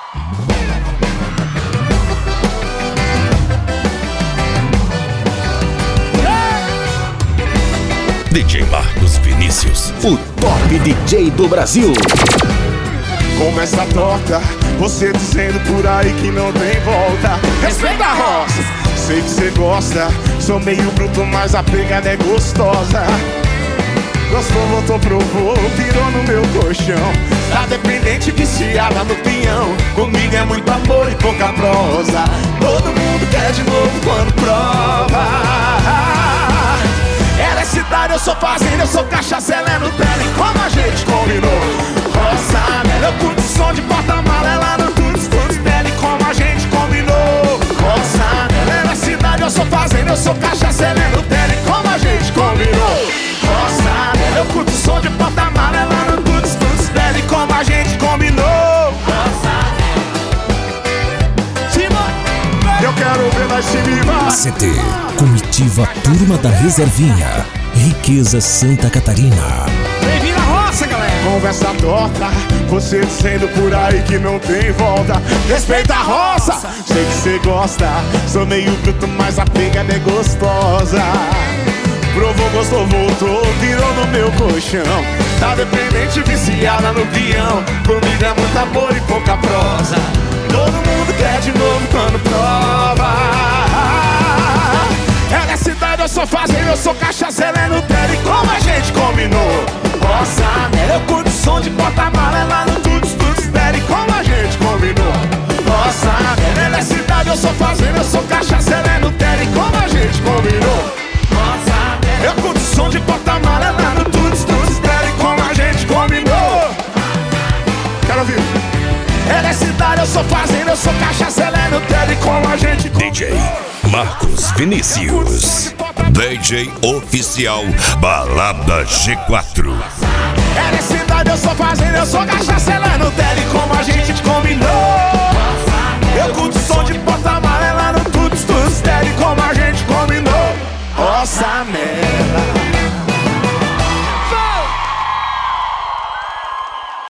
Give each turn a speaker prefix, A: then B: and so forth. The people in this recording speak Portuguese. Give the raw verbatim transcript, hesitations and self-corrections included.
A: D J Marcos Vinícius, o top D J do Brasil.
B: Começa a torta, você dizendo por aí que não tem volta. Respeita a roça, sei que você gosta. Sou meio bruto, mas a pegada é gostosa. Gostou, voltou, provou, virou no meu colchão. Tá dependente, viciada no pinhão. Comigo é muito amor e pouca prosa. Todo mundo quer de novo quando prova. Ela é cidade, eu sou fazenda, eu sou cachaça, ela é Nutella. E como a gente combinou? Roça, velho, eu curto som de porta-mala, ela não tudo, tudo dela. E como a gente combinou? Roça, velho, ela é cidade, eu sou fazenda, eu sou cachaça, ela é Nutella. E como a gente combinou? Roça, velho, eu curto som de porta-mala, ela não tudo, tudo dela. E como a gente combinou? Roça, eu quero ver nós se vivar.
A: C T Comitiva Turma da Reservinha, Riqueza Santa Catarina.
B: Bem-vindo à roça, galera. Conversa torta, você dizendo por aí que não tem volta. Respeita a roça, sei que você gosta. Sou meio bruto, mas a pegada é gostosa. Provou, gostou, voltou, virou no meu colchão. Tá dependente, viciada no peão. Comigo é muito amor e pouca prosa. Todo mundo quer de novo quando prova. Ela é cidade, eu sou fazenda, eu sou cachaça, ela é Nutella. E como a gente combinou? Roça, né? Eu curto som de porta-mala, ela no tudo, tudo espera. E como a gente combinou? Roça, né? Ela é cidade, eu sou fazenda, eu sou cachaça, ela é Nutella. E como a gente combinou? Roça, né? Eu curto som de porta-mala, ela no tudo, tudo espera. E como a gente combinou? Quero ouvir. Ela é cidade, eu sou fazenda, eu sou cachaça, ela é Nutella. E como a gente
A: D J Marcos Vinícius,
C: D J oficial Balada G quatro.
B: Ela é cidade, eu sou fazenda, eu sou cachaça, ela